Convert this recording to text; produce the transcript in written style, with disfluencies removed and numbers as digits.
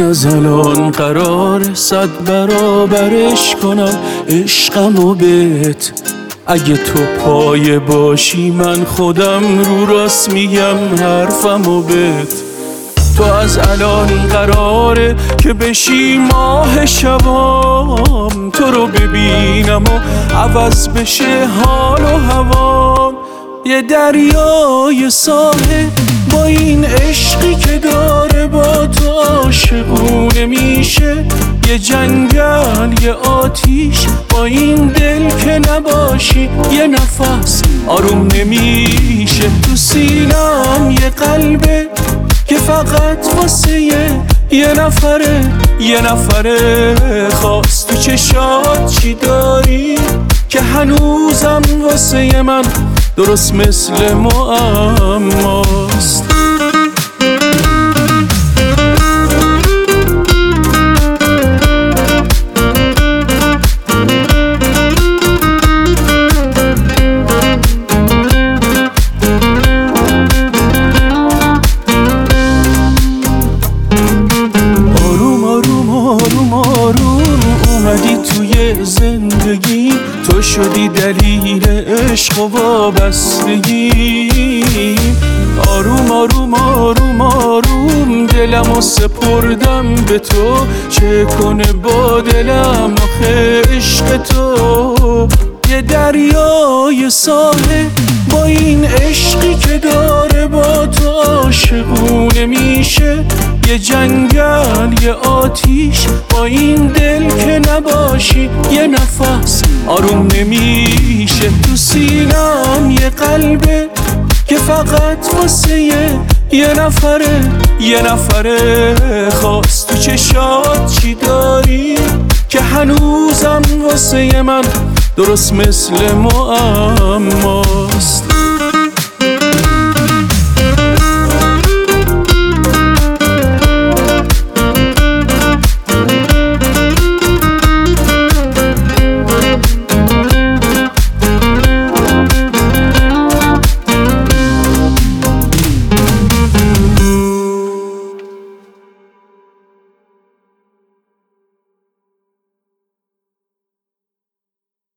از الان قرار 100 برابرش کنم عشقمو بهت. اگه تو پایه باشی من خودم رو راست میگم حرفمو بهت. تو از الان قراره که بشی ماه شبام، تو رو ببینم و عوض بشه حال و هوام. یه دریای ساحل با این عشقی که داره با تو عاشقونه میشه. یه جنگل یه آتیش با این دل که نباشی یه نفس آروم نمیشه. تو سینم یه قلبه که فقط واسه یه نفره خواست. تو چشات چی داری که هنوزم واسه من درست مثل معماست. اومدی توی زندگی، تو شدی دلیل عشق و وابستگی. آروم آروم آروم آروم دلمو سپردم به تو، چه کنه با دلم آخه عشق تو. یه دریای ساحل با این عشقی که داره با تو عاشقونه میشه. یه جنگل یه آتیش با این دل که نباشی یه نفس آروم نمیشه. تو سینم یه قلبه که فقط واسه یه نفره خواست. تو چشات چی داری که هنوزم واسه من درست مثل معماست.